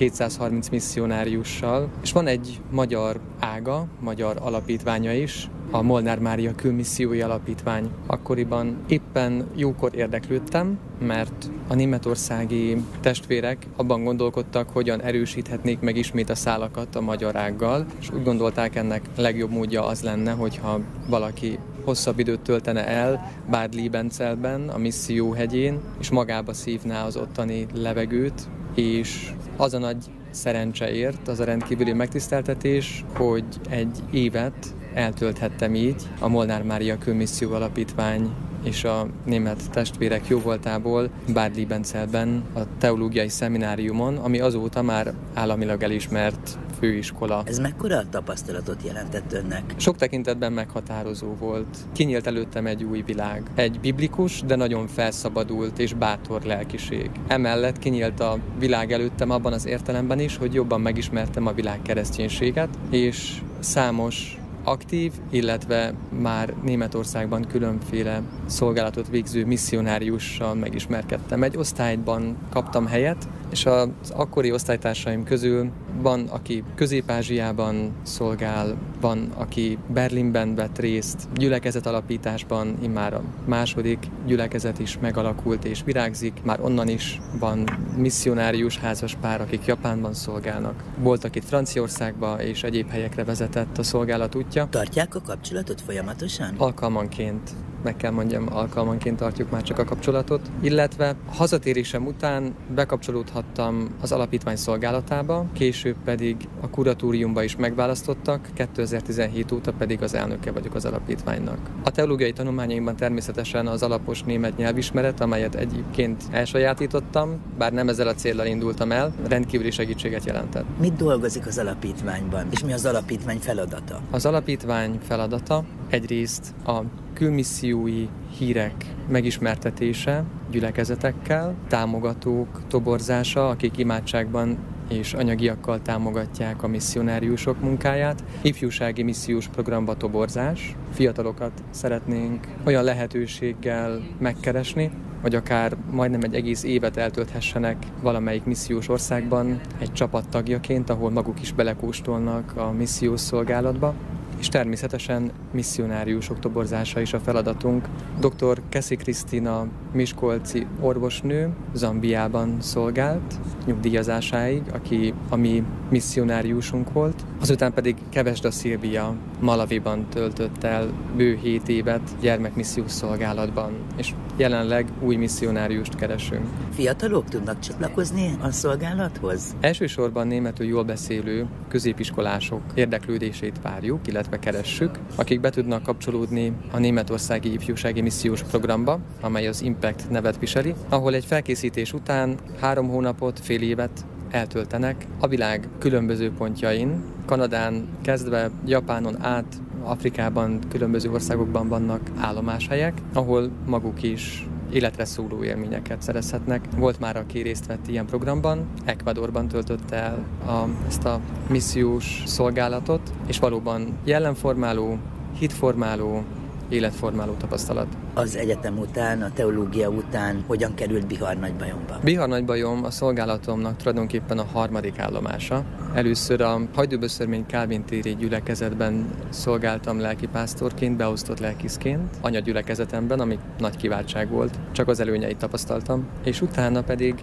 230 misszionáriussal, és van egy magyar ága, magyar alapítványa is, a Molnár Mária Külmissziói Alapítvány. Akkoriban éppen jókor érdeklődtem, mert a németországi testvérek abban gondolkodtak, hogyan erősíthetnék meg ismét a szálakat a magyar ággal, és úgy gondolták, ennek legjobb módja az lenne, hogyha valaki hosszabb időt töltene el Bad Liebenzelben, a Misszióhegyén, és magába szívná az ottani levegőt, és az a nagy szerencse ért, az a rendkívüli megtiszteltetés, hogy egy évet eltölthettem így a Molnár Mária Külmisszió Alapítvány és a német testvérek jóvoltából Bad Liebenzelben, a teológiai szemináriumon, ami azóta már államilag elismert főiskola. Ez mekkora tapasztalatot jelentett önnek? Sok tekintetben meghatározó volt. Kinyílt előttem egy új világ. Egy biblikus, de nagyon felszabadult és bátor lelkiség. Emellett kinyílt a világ előttem abban az értelemben is, hogy jobban megismertem a világ kereszténységet, és számos aktív, illetve már Németországban különféle szolgálatot végző misszionáriussal megismerkedtem. Egy osztályban kaptam helyet, és az akkori osztálytársaim közül van, aki Közép-Ázsiában szolgál, van, aki Berlinben vett részt gyülekezetalapításban, immár a második gyülekezet is megalakult és virágzik, már onnan is van misszionárius házaspár, akik Japánban szolgálnak. Voltak itt Franciaországban, és egyéb helyekre vezetett a szolgálat útja. Tartják a kapcsolatot folyamatosan? Alkalmanként, meg kell mondjam, alkalmanként tartjuk már csak a kapcsolatot, illetve hazatérésem után bekapcsolódhattam az alapítvány szolgálatába, később pedig a kuratóriumba is megválasztottak, 2017 óta pedig az elnöke vagyok az alapítványnak. A teológiai tanulmányaimban természetesen az alapos német nyelvismeret, amelyet egyébként elsajátítottam, bár nem ezzel a céllal indultam el, rendkívüli segítséget jelentett. Mit dolgozik az alapítványban, és mi az alapítvány feladata? Az alapítvány feladata egyrészt a külmissziói hírek megismertetése gyülekezetekkel, támogatók toborzása, akik imádságban és anyagiakkal támogatják a misszionáriusok munkáját, ifjúsági missziós programba toborzás. Fiatalokat szeretnénk olyan lehetőséggel megkeresni, vagy akár majdnem egy egész évet eltölthessenek valamelyik missziós országban egy csapat tagjaként, ahol maguk is belekóstolnak a missziós szolgálatba. És természetesen misszionáriusok toborzása is a feladatunk. Dr. Keszi Krisztina miskolci orvosnő Zambiában szolgált nyugdíjazásáig, aki a mi misszionáriusunk volt. Azután pedig Kevesda Szilvia Malawiban töltött el bő 7 évet gyermekmissziós szolgálatban, és jelenleg új misszionáriust keresünk. Fiatalok tudnak csatlakozni a szolgálathoz? Elsősorban németül jól beszélő középiskolások érdeklődését várjuk, illetve keressük, akik be tudnak kapcsolódni a németországi ifjúsági missziós programba, amely az Impact nevet viseli, ahol egy felkészítés után 3 hónapot, fél évet eltöltenek a világ különböző pontjain, Kanadán kezdve Japánon át, Afrikában, különböző országokban vannak állomáshelyek, ahol maguk is életre szóló élményeket szerezhetnek. Volt már, aki részt vett ilyen programban, Ecuadorban töltötte el ezt a missziós szolgálatot, és valóban jellemformáló, hitformáló, életformáló tapasztalat. Az egyetem után, a teológia után hogyan került Bihar-Nagybajomba? Bihar-Nagybajom a szolgálatomnak tulajdonképpen a 3. állomása. Először a Hajdúböszörmény Kálvin téri gyülekezetben szolgáltam lelkipásztorként, beosztott lelkiszként, anyagyülekezetemben, ami nagy kiváltság volt, csak az előnyeit tapasztaltam, és utána pedig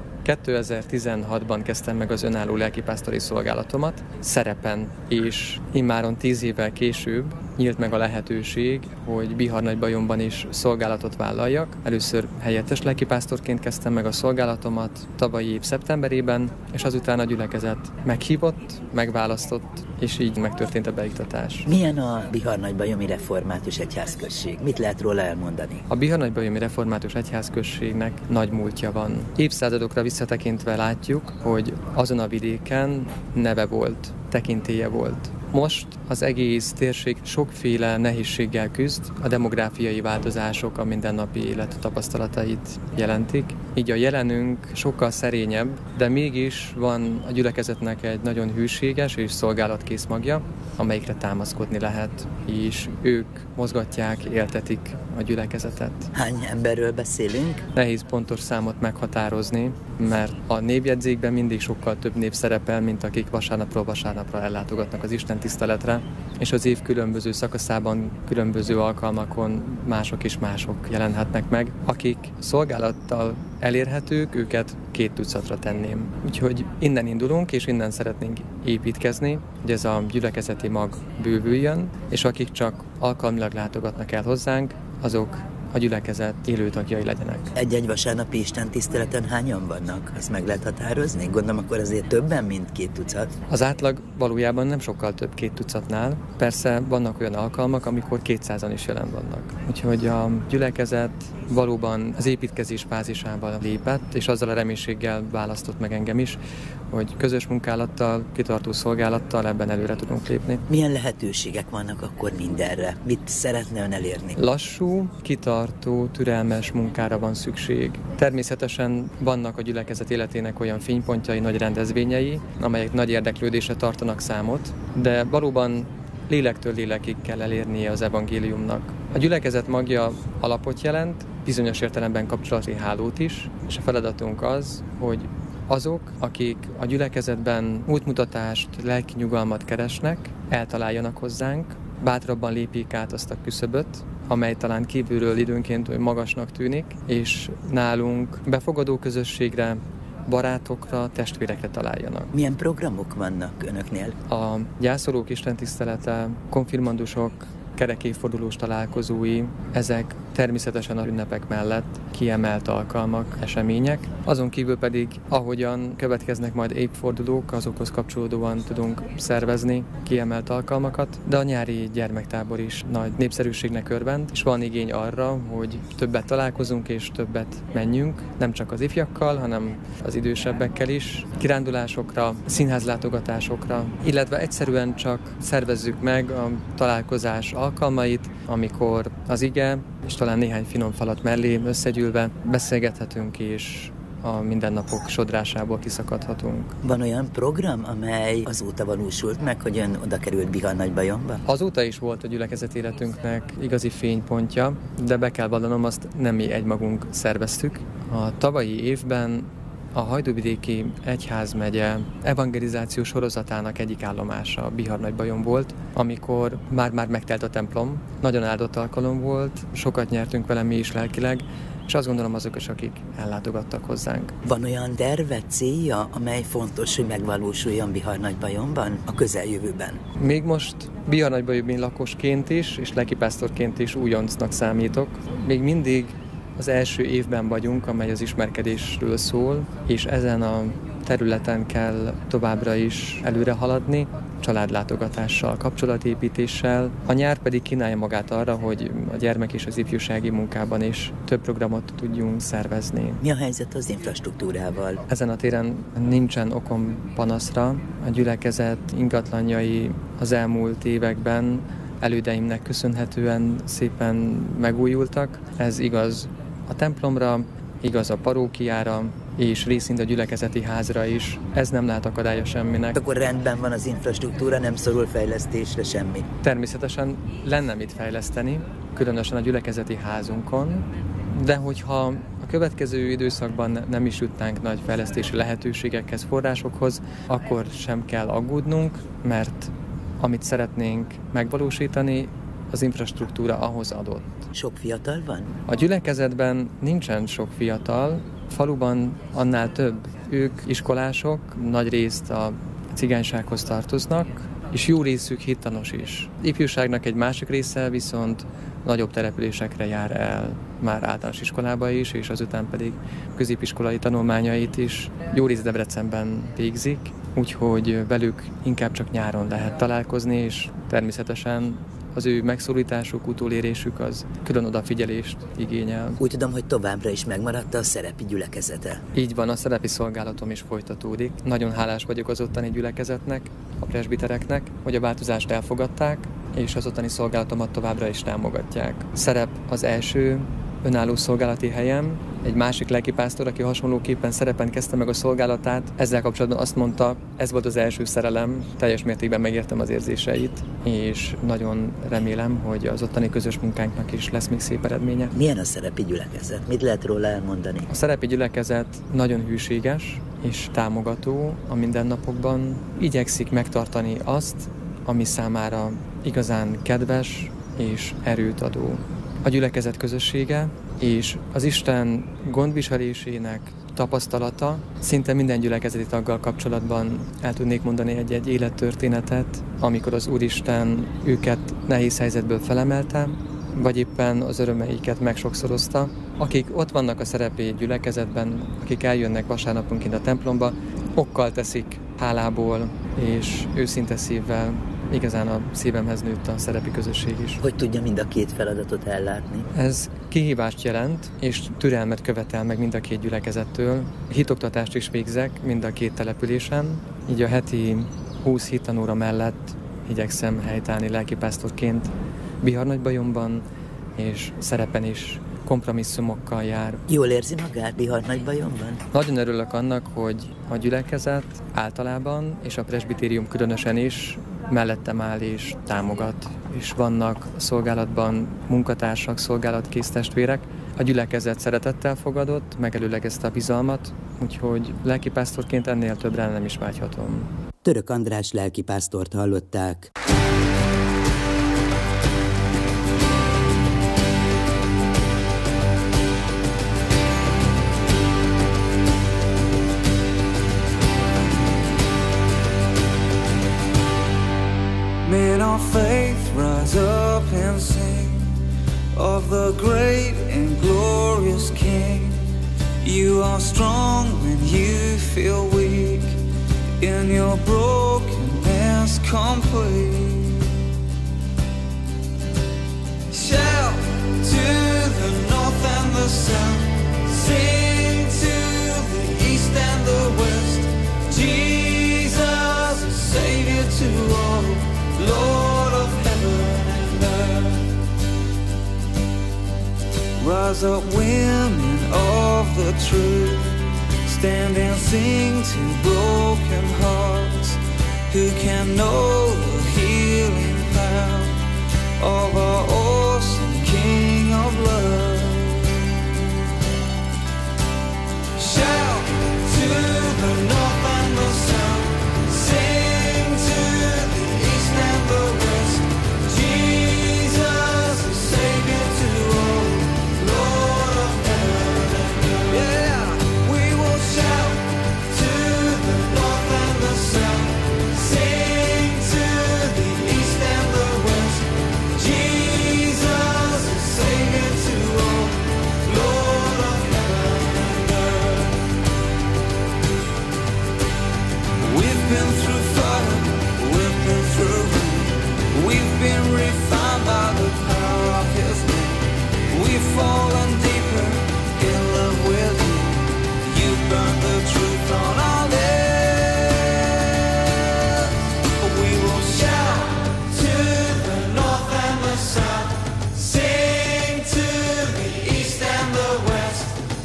2016-ban kezdtem meg az önálló lelkipásztori szolgálatomat szerepen, és immáron 10 évvel később nyílt meg a lehetőség, hogy Bihar-Nagybajomban is szolgálatot vállaljak. Először helyettes lelkipásztorként kezdtem meg a szolgálatomat tavalyi év szeptemberében, és azután a gyülekezet meghívott, megválasztott, és így megtörtént a beiktatás. Milyen a Bihar-Nagybajomi Református Egyházközség? Mit lehet róla elmondani? A Bihar-Nagybajomi Református Egyházközségnek nagy múltja van. Évszázadokra visszatekintve látjuk, hogy azon a vidéken neve volt, tekintélye volt. Most az egész térség sokféle nehézséggel küzd, a demográfiai változások a mindennapi élet tapasztalatait jelentik. így a jelenünk sokkal szerényebb, de mégis van a gyülekezetnek egy nagyon hűséges és szolgálatkész magja, amelyikre támaszkodni lehet, és ők mozgatják, éltetik a gyülekezetet. Hány emberről beszélünk? Nehéz pontos számot meghatározni, mert a névjegyzékben mindig sokkal több név szerepel, mint akik vasárnapról vasárnapra ellátogatnak az Isten tiszteletre, és az év különböző szakaszában, különböző alkalmakon mások és mások jelenhetnek meg. Akik szolgálattal elérhetők, őket 200-ra tenném. Úgyhogy innen indulunk, és innen szeretnénk építkezni, hogy ez a gyülekezeti mag bővüljön, és akik csak alkalmilag látogatnak el hozzánk, azok a gyülekezet élő tagjai legyenek. Egy-egy vasárnapi istentiszteleten hányan vannak? Ezt meg lehet határozni? Gondolom akkor azért többen, mint 200. Az átlag valójában nem sokkal több 200-nál. Persze vannak olyan alkalmak, amikor 200-an is jelen vannak. Úgyhogy a gyülekezet valóban az építkezés fázisában lépett, és azzal a reménységgel választott meg engem is, hogy közös munkálattal, kitartó szolgálattal ebben előre tudunk lépni. Milyen lehetőségek vannak akkor mindenre? Mit szeretne ön elérni? Lassú, kitartó, türelmes munkára van szükség. Természetesen vannak a gyülekezet életének olyan fénypontjai, nagy rendezvényei, amelyek nagy érdeklődésre tartanak számot, de valóban lélektől lélekig kell elérnie az evangéliumnak. A gyülekezet magja alapot jelent, bizonyos értelemben kapcsolati hálót is, és a feladatunk az, hogy azok, akik a gyülekezetben útmutatást, lelki nyugalmat keresnek, eltaláljanak hozzánk, bátrabban lépjék át azt a küszöböt, amely talán kívülről időnként magasnak tűnik, és nálunk befogadó közösségre, barátokra, testvérekre találjanak. Milyen programok vannak önöknél? A gyászolók istentisztelete, konfirmandusok, kerekévfordulós találkozói, ezek természetesen a ünnepek mellett kiemelt alkalmak, események. Azon kívül pedig, ahogyan következnek majd évfordulók, azokhoz kapcsolódóan tudunk szervezni kiemelt alkalmakat, de a nyári gyermektábor is nagy népszerűségnek örvend, és van igény arra, hogy többet találkozunk és többet menjünk, nem csak az ifjakkal, hanem az idősebbekkel is, kirándulásokra, színházlátogatásokra, illetve egyszerűen csak szervezzük meg a találkozás alkalmait, amikor az ige és talán néhány finom falat mellé összegyűlve beszélgethetünk és a mindennapok sodrásából kiszakadhatunk. Van olyan program, amely azóta valósult meg, hogy ön oda került Bihar-Nagybayomba? Azóta is volt a gyülekezet életünknek igazi fénypontja, de be kell vallanom, azt nem mi egymagunk szerveztük. A tavalyi évben a Hajdúvidéki Egyházmegye evangelizációs sorozatának egyik állomása Bihar-Nagybajon volt, amikor már megtelt a templom. Nagyon áldott alkalom volt, sokat nyertünk vele mi is lelkileg, és azt gondolom azok is, akik ellátogattak hozzánk. Van olyan terve, célja, amely fontos, hogy megvalósuljon Bihar-Nagybajonban a közeljövőben? Még most Bihar-Nagybajomi lakosként is, és lelkipásztorként is újoncnak számítok. Még mindig az első évben vagyunk, amely az ismerkedésről szól, és ezen a területen kell továbbra is előre haladni, családlátogatással, kapcsolatépítéssel. A nyár pedig kínálja magát arra, hogy a gyermek és az ifjúsági munkában is több programot tudjunk szervezni. Mi a helyzet az infrastruktúrával? Ezen a téren nincsen okom panaszra. A gyülekezet ingatlanjai az elmúlt években elődeimnek köszönhetően szépen megújultak. Ez igaz a templomra, igaz a parókiára, és részint a gyülekezeti házra is. Ez nem lát akadálya semminek. Akkor rendben van az infrastruktúra, nem szorul fejlesztésre semmi? Természetesen lenne mit fejleszteni, különösen a gyülekezeti házunkon, de hogyha a következő időszakban nem is jutnánk nagy fejlesztési lehetőségekhez, forrásokhoz, akkor sem kell aggódnunk, mert amit szeretnénk megvalósítani, az infrastruktúra ahhoz adott. Sok fiatal van? A gyülekezetben nincsen sok fiatal, faluban annál több. Ők iskolások, nagy részt a cigánysághoz tartoznak, és jó részük hittanos is. Ifjúságnak egy másik része viszont nagyobb településekre jár el, már általános iskolába is, és azután pedig középiskolai tanulmányait is jó rész Debrecenben végzik, úgyhogy velük inkább csak nyáron lehet találkozni, és természetesen az ő megszólításuk, utólérésük az külön odafigyelést igényel. Úgy tudom, hogy továbbra is megmaradt a szerepi gyülekezete. Így van, a szerepi szolgálatom is folytatódik. Nagyon hálás vagyok az ottani gyülekezetnek, a presbitereknek, hogy a változást elfogadták, és az ottani szolgálatomat továbbra is támogatják. Szerep az első önálló szolgálati helyem, Egy másik lelkipásztor, aki hasonlóképpen szerepen kezdte meg a szolgálatát, ezzel kapcsolatban azt mondta, ez volt az első szerelem, teljes mértékben megértem az érzéseit, és nagyon remélem, hogy az ottani közös munkánknak is lesz még szép eredménye. Milyen a szerepi gyülekezet? Mit lehet róla elmondani? A szerepi gyülekezet nagyon hűséges és támogató a mindennapokban. Igyekszik megtartani azt, ami számára igazán kedves és erőt adó. A gyülekezet közössége és az Isten gondviselésének tapasztalata. Szinte minden gyülekezeti taggal kapcsolatban el tudnék mondani egy élettörténetet, amikor az Úristen őket nehéz helyzetből felemelte, vagy éppen az örömeiket megsokszorozta. Akik ott vannak a szerepi gyülekezetben, akik eljönnek vasárnaponként a templomba, okkal teszik hálából és őszinte szívvel. Igazán a szívemhez nőtt a szerepi közösség is. Hogy tudja mind a két feladatot ellátni? Ez kihívást jelent, és türelmet követel meg mind a két gyülekezettől. Hitoktatást is végzek mind a két településen, így a heti 20 hittanóra mellett igyekszem helytállni lelkipásztorként Bihar-Nagybajomban, és szerepen is kompromisszumokkal jár. Jól érzi magát Bihar-Nagybajomban? Nagyon örülök annak, hogy a gyülekezet általában, és a presbitérium különösen is mellettem áll és támogat. És vannak a szolgálatban munkatársak, szolgálatkész testvérek. A gyülekezet szeretettel fogadott, megelőlegezte a bizalmat, úgyhogy lelkipásztorként ennél többre nem is vágyhatom. Török András lelkipásztort hallották. Men of faith, rise up and sing of the great and glorious King. You are strong when you feel weak, in your brokenness complete. Shout to the north and the south, sing to the east and the west. Jesus is Savior to all, Lord of heaven and earth. Rise up, women of the truth, stand and sing to broken hearts, who can know the healing power of our awesome King of love. Shout to the north and the south, sing to the east and the west. Jesus is Savior to all, Lord of heaven and earth. Yeah, we will shout to the north and the south, sing to the east and the west. Jesus is Savior to all, Lord of heaven and earth. We've been through fire, we've been through rain, we've been refined by the power of His name. We've fallen deeper in love with You. You burned the truth on our lips. We will shout to the north and the south, sing to the east and the west.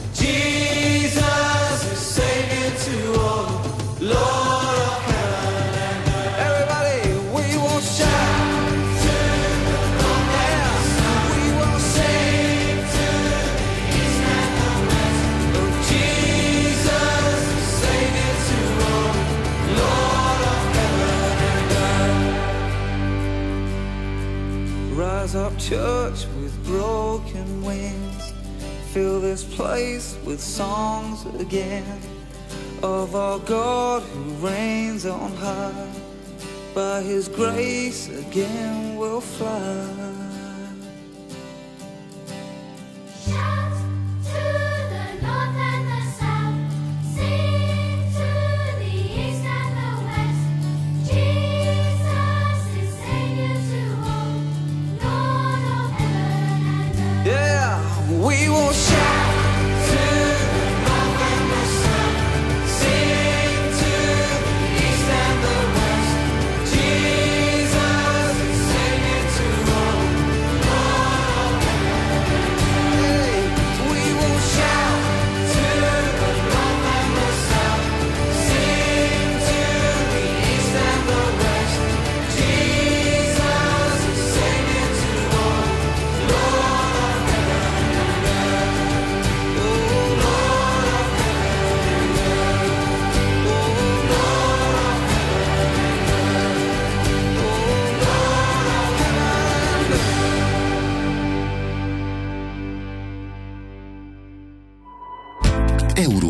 Jesus is Savior to all, Lord of heaven and earth. Everybody, we will shout to the north and the south. We will sing to the east and the west. Oh, Jesus is Savior to all, Lord of heaven and earth. Rise up, church, with broken wings. Fill this place with songs again of our God who reigns on high. By His grace again we'll fly. Shout to the north and the south, sing to the east and the west. Jesus is Savior to all, Lord of heaven and earth. Yeah, we will shout to the north and the south, sing to the east and the west. Jesus is Savior to all,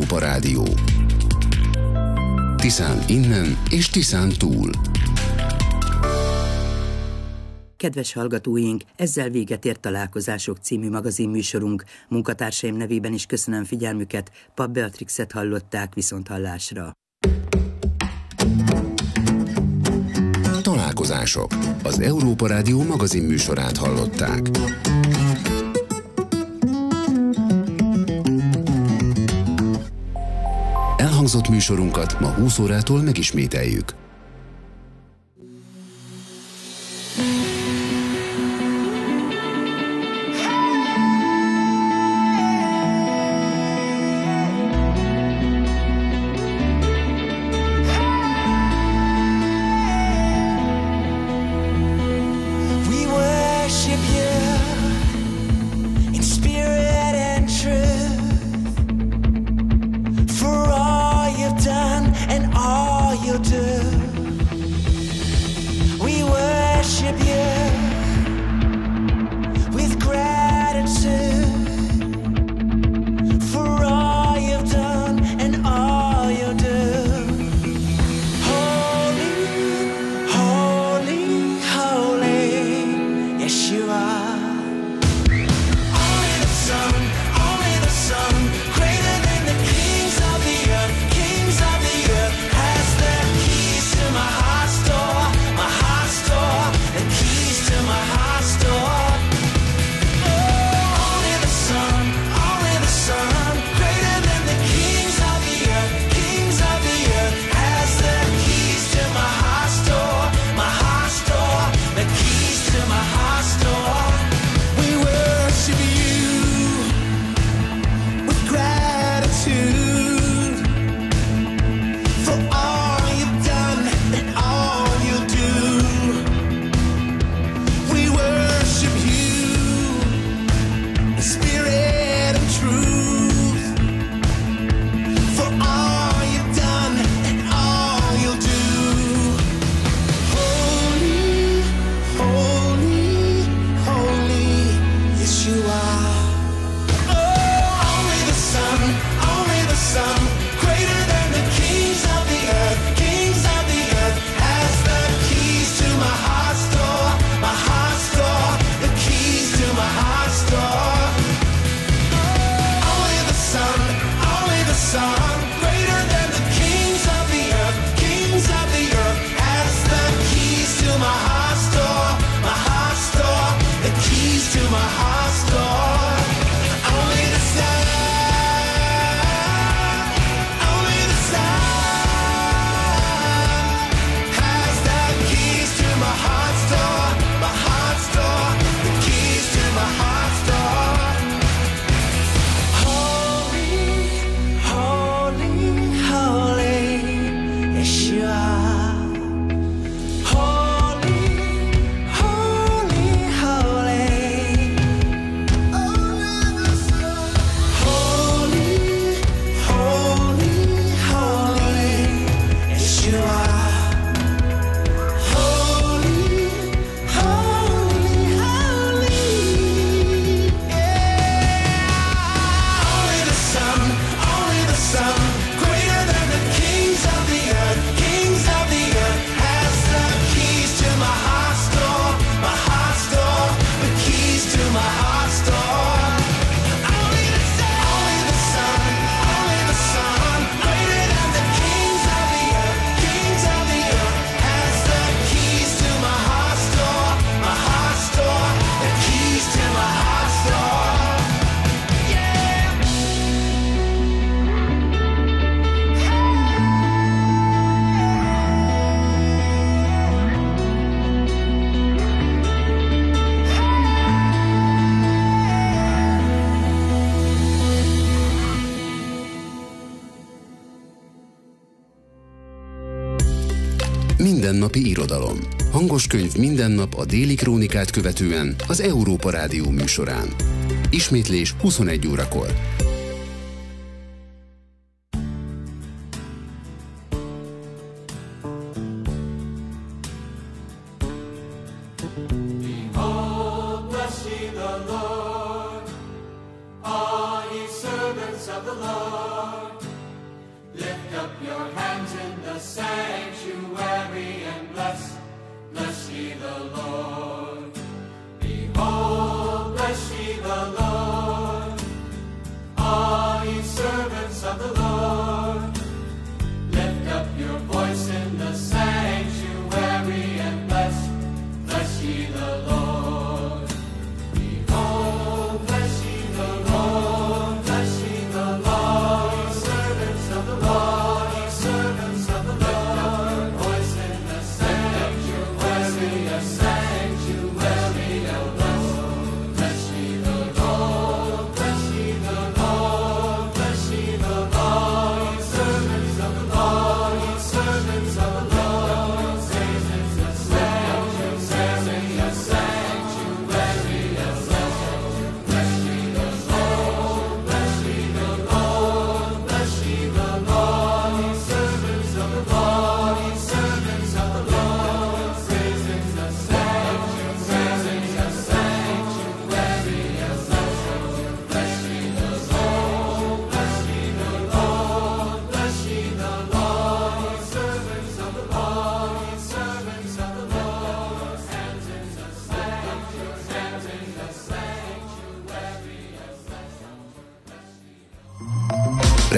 Európa Rádió. Tiszán innen és Tiszán túl. Kedves hallgatóink, ezzel véget ért Találkozások című magazinműsorunk. Munkatársaim nevében is köszönöm figyelmüket, Papp Beatrixet hallották, viszonthallásra. Találkozások. Az Európa Rádió magazinműsorát hallották. Elhangzott műsorunkat ma 20 órától megismételjük. Mindennapi irodalom. Hangos könyv minden nap a Déli Krónikát követően az Európa Rádió műsorán. Ismétlés 21 órakor. All ye servants of the Lord,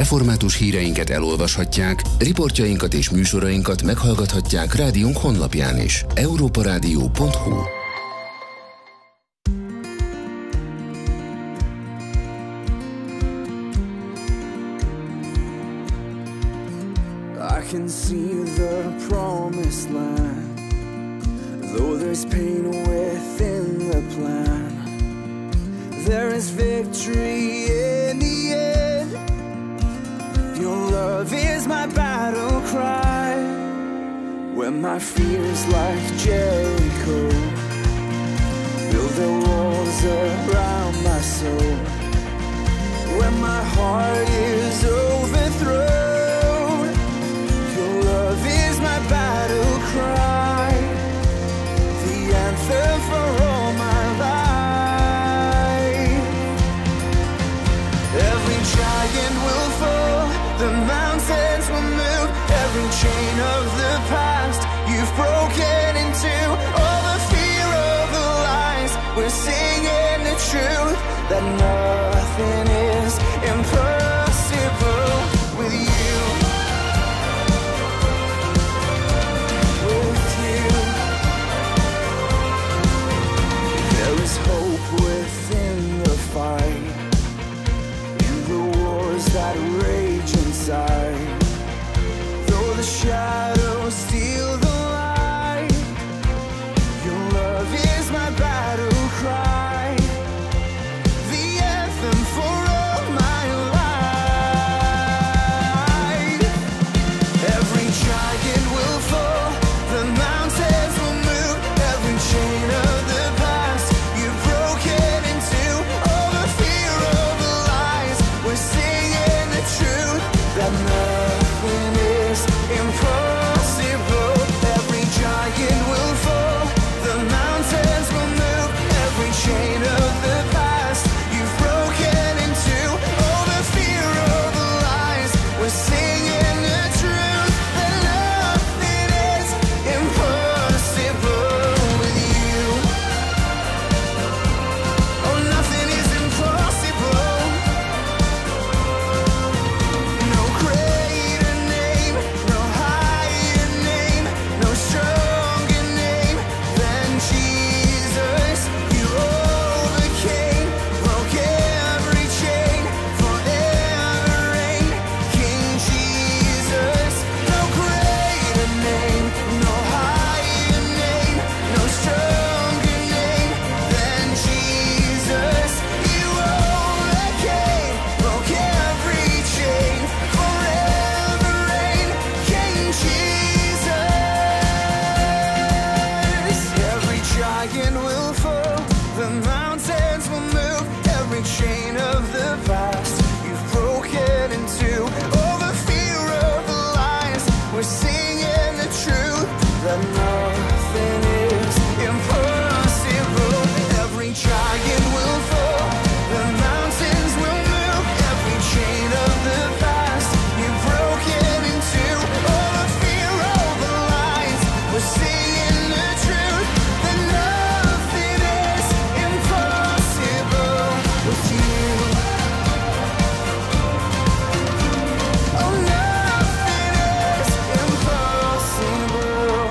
Református híreinket elolvashatják, riportjainkat és műsorainkat meghallgathatják rádiónk honlapján is. europaradio.hu. I can see the promised land, though there's pain within the plan. There is victory in the end. Your love is my battle cry. When my fears like Jericho build their walls around my soul, when my heart is overthrown,